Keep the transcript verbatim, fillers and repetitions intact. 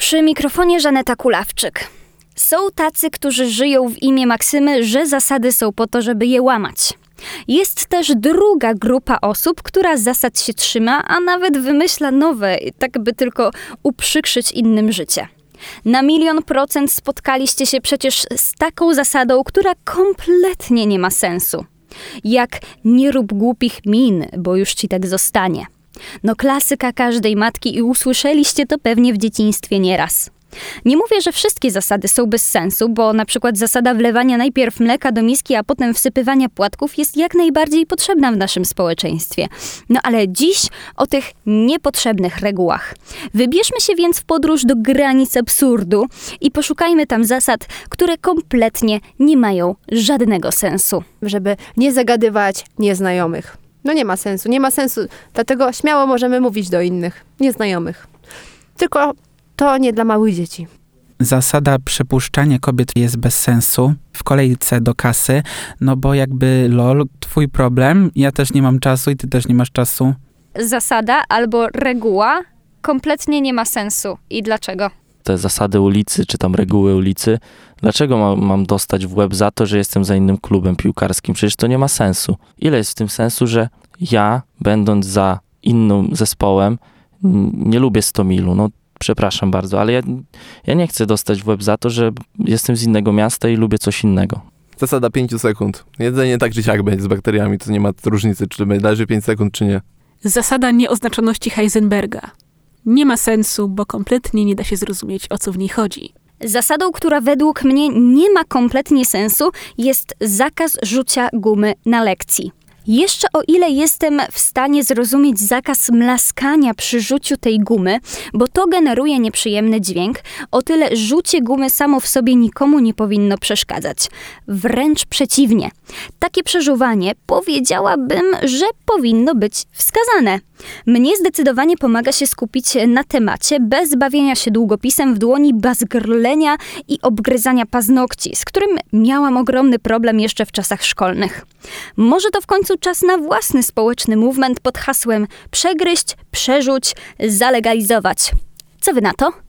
Przy mikrofonie Żaneta Kulawczyk. Są tacy, którzy żyją w imię maksymy, że zasady są po to, żeby je łamać. Jest też druga grupa osób, która zasad się trzyma, a nawet wymyśla nowe, tak by tylko uprzykrzyć innym życie. Na milion procent spotkaliście się przecież z taką zasadą, która kompletnie nie ma sensu. Jak nie rób głupich min, bo już ci tak zostanie. No klasyka każdej matki i usłyszeliście to pewnie w dzieciństwie nieraz. Nie mówię, że wszystkie zasady są bez sensu, bo na przykład zasada wlewania najpierw mleka do miski, a potem wsypywania płatków jest jak najbardziej potrzebna w naszym społeczeństwie. No ale dziś o tych niepotrzebnych regułach. Wybierzmy się więc w podróż do granic absurdu i poszukajmy tam zasad, które kompletnie nie mają żadnego sensu. Żeby nie zagadywać nieznajomych. No nie ma sensu, nie ma sensu, dlatego śmiało możemy mówić do innych, nieznajomych. Tylko to nie dla małych dzieci. Zasada przepuszczania kobiet jest bez sensu w kolejce do kasy, no bo jakby lol, twój problem, ja też nie mam czasu i ty też nie masz czasu. Zasada albo reguła kompletnie nie ma sensu. I dlaczego? Te zasady ulicy, czy tam reguły ulicy, dlaczego mam, mam dostać w łeb za to, że jestem za innym klubem piłkarskim? Przecież to nie ma sensu. Ile jest w tym sensu, że ja, będąc za innym zespołem, nie lubię stomilu? No przepraszam bardzo, ale ja, ja nie chcę dostać w łeb za to, że jestem z innego miasta i lubię coś innego. Zasada pięciu sekund. Jedzenie tak czy siak będzie z bakteriami, to nie ma różnicy, czy leży pięć sekund, czy nie. Zasada nieoznaczoności Heisenberga. Nie ma sensu, bo kompletnie nie da się zrozumieć, o co w niej chodzi. Zasadą, która według mnie nie ma kompletnie sensu, jest zakaz rzucia gumy na lekcji. Jeszcze o ile jestem w stanie zrozumieć zakaz mlaskania przy rzuciu tej gumy, bo to generuje nieprzyjemny dźwięk, o tyle rzucie gumy samo w sobie nikomu nie powinno przeszkadzać. Wręcz przeciwnie. Takie przeżuwanie powiedziałabym, że powinno być wskazane. Mnie zdecydowanie pomaga się skupić na temacie bez bawienia się długopisem w dłoni, bez grlenia i obgryzania paznokci, z którym miałam ogromny problem jeszcze w czasach szkolnych. Może to w końcu czas na własny społeczny movement pod hasłem przegryźć, przerzuć, zalegalizować. Co wy na to?